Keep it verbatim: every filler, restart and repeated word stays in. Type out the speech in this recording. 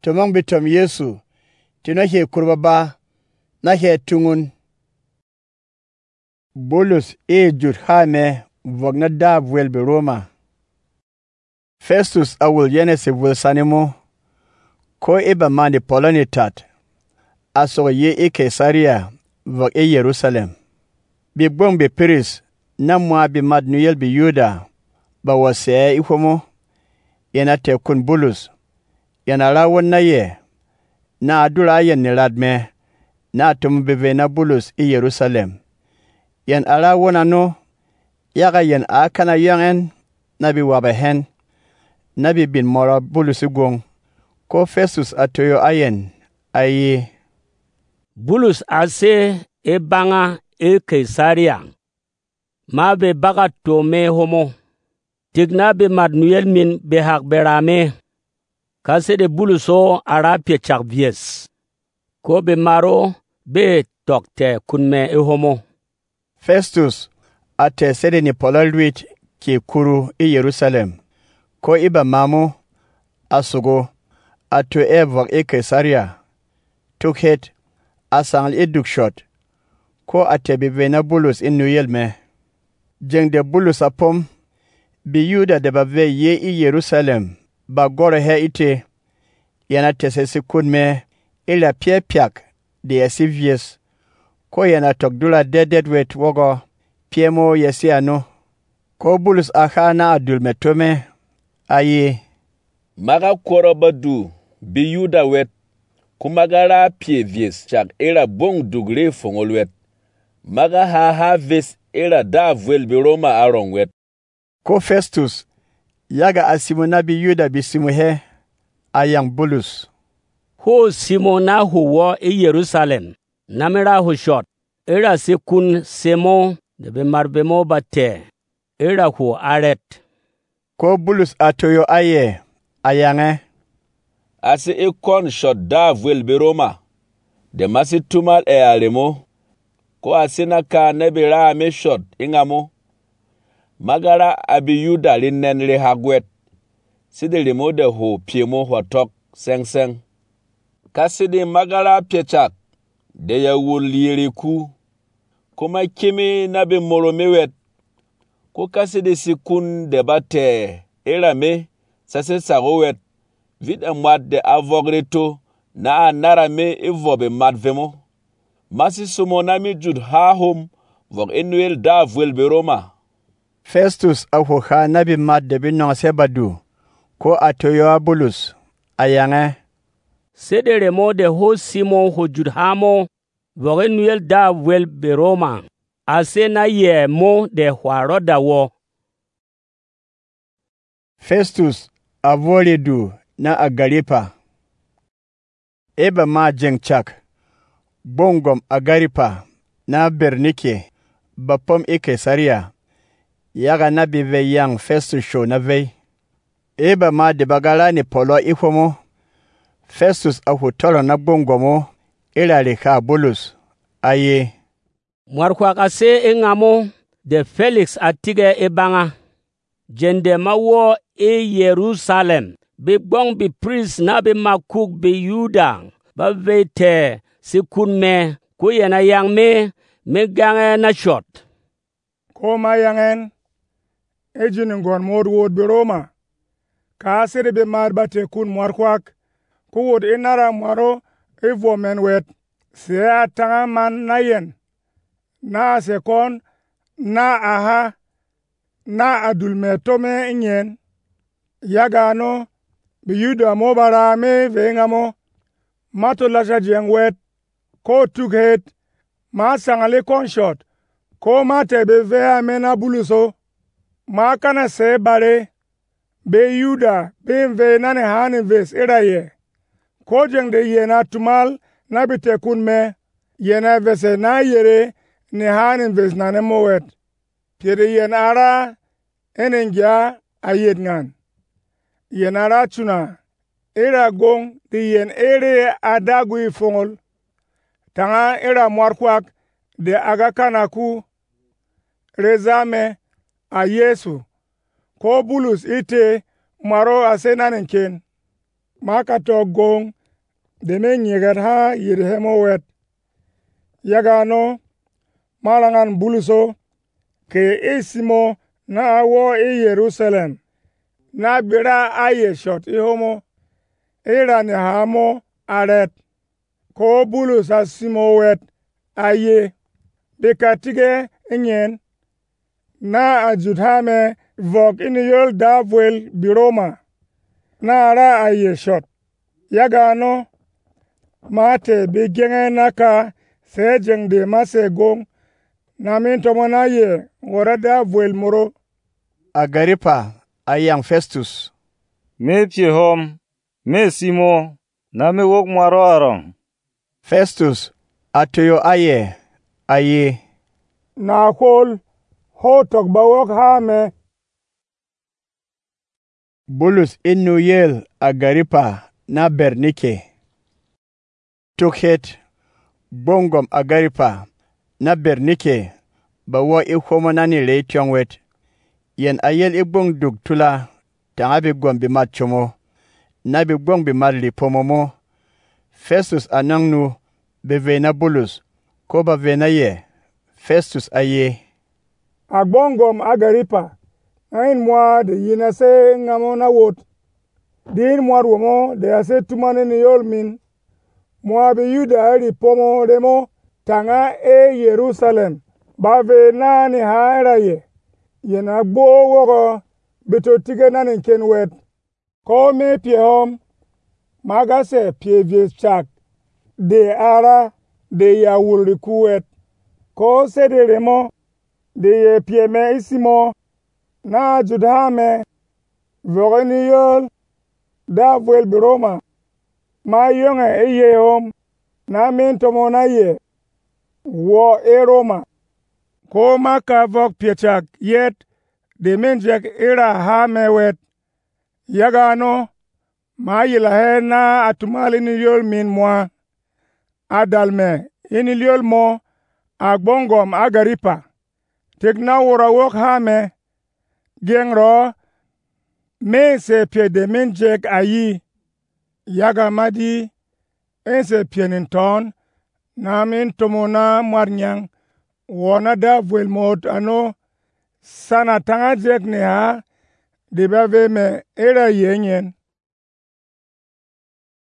tomong bitom Yesu, tino he kurba ba, na he tungun. Bulus e jut hame vog na da vuel be Roma. Festus awul yene se vuel sanimo, ko iba mandi polonitat, aso ye e Caesarea vog e Jerusalem. Bi gbong bi Piris, na mwa bi mad nuyel bi Yuda, ba wase ifomo, yana te kun Bulus, yana rawon na ye, na adura yen ni radme, na atum bive na Bulus i Jerusalem. Yan arawon ano, yaga yen akana yangen, na bi wabehen, na bi bin mora Bulus igong, ko Festus atoyo ayen, ayi. Bulus ase e banga e Caesarea. Ma be baga tome homo. Tigna be madnuyel min be hak berame. Kase de Buluso arapye chak vies. Ko be maro be tokte kunme e homo. Festus ate sede ni pololwit ki kuru i Jerusalem. Ko iba mamu asugo atu evok e Caesarea. Tukhet asangl e dukshot. Ko ate bivena Bulus in nuyel me. Jeng de Bulus apom, bi Yuda de bave ye i Jerusalem, ba gore he ite, yana tese sikun me, ila pie piak, de yesi vies, ko yana tokdula dedet wet wogo, pie mo yesi ano, ko Bulus aha na adul metome, aye. Maga koro badu, bi Yuda wet, kumagara pie vies, chak ila bong dugre fongol wet, maga ha ha ves, era da vuel bi Roma aron wet. Ko Festus, yaga asimona bi Yuda bi simuhe, ayang Bulus. Ho simona huwa e Jerusalem, namera hu shot, era se kun semo, de be marbemo bate, era hu aret. Ko Bulus atoyo aye, ayange. Ase e kon shot da vuel bi Roma, de masi tumal e alemo, ko asina ka nebira me shot ingamo magara abi Yuda linnen le hagwet side le mode ho piemo hotok seng seng kaside magara piechak de ya wuliriku kuma kimi nabe moromewet ko kaside sikun debate erame sase sagowet vid amwad de avogreto na anarame evobe madvemo. Masi sumonami jud ha hom vog enuel da vuel be Roma. Festus ahuha nabi mad de binong sebadu, ko atoyo Bulus, ayange. Sede remo de ho Simon ho jud hamo, vog enuel da vuel be Roma. Ase na ye mo de huaroda wo. Festus avolidu na Agaripa. Eba ma jeng chak. Bongom Agaripa na Bernike, bapom e Caesarea, yaga na bive yang Festus show na vei. Eba ma de bagala ni polo ifomo, Festus ahutolo na bongomo, ila lika Bulus, aye. Mwarkwak ase e ngamo, de Felix atige e banga, jende mawo e Jerusalem, bi bong bi pris na bi makuk bi Yuda, ba vete, si kun me, ku yana yang me, me gange na shot. Ko ma yangen, e jiningon mod wod bi Roma, ka asiri bi marbate kun mwarkwak, ku wod inara mwaro e vomen wet, se atanga man na yen, na sekon, na aha, na adulme tome inyen, yagano, bi Yuda mobara me vengamo, mato lasha jeng wet, ko tukhet, ma sangale konshot, ko ma tebe vea mena Buluso, ma kana se bare, be Yuda, be mve nane hane ves eraye, ko jeng de yena tumal, nabite kun me, yena vese na yere, ne hane ves nane mowet, pire yena ara, enengya ayet ngan, yena ara tuna, era gong, di yen ere adagui fongol, tanga era mwarkwak de agakanaku rezame a Yesu ko Bulus ite maro asenanenken maka to gong de me nyegat ha yirhemo wet yagano malangan buluso ke isimo na awo e Jerusalem na bira aye shot i homo ira ni hamo aret ko Bulus asimo wet aye bekatige nyen na ajudhame vok in yol davwel biroma na ara aye shot yagano mate bigenge naka sejeng de masegong na min tomona ye wora davwel moro. Agaripa ayang Festus. Me pie hom, me simo, na me wok mwaro arong. Festus atoyo aye, aye. Na kol hotok bawok ha me. Bulus inu yel Agaripa na Bernike. Tukhet bongom Agaripa na Bernike bawo ikhomo nani le tyongwet. Yen ayel ibong dug tula tanga bi gwam bi mat chomo na bi gwam bi mat li pomomo. Festus anang nu be vena Bulus ko ba vena ye. Festus aye. Agbongom Agaripa ain mwa de yinase ngamo na wot din mwa rumo de ase tumane ni yol min mwa be yuda ri pomo demo tanga e Jerusalem ba vena ni haira ye yena gbo wogo beto tige nanin ken wet ko me pie hom magase pie vie chak de ara de ya wulri kuwet ko sede remo de ye pie me isimo na judhame vogeni yol davwel biroma ma yonge eye hom na min tomona ye wo eroma ko maka vok piechak yet de menjek ira ha mewet yagano ma yila he na atumali ni yol min mwa adalme ini yol mo agbongom Agaripa tekna wora wok ha me gengro me se pie de menjek ayi yaga madi ense pienin ton na min tomona marnyang wona davwel mot ano sana tanga jek ne ha de bave me era yenyen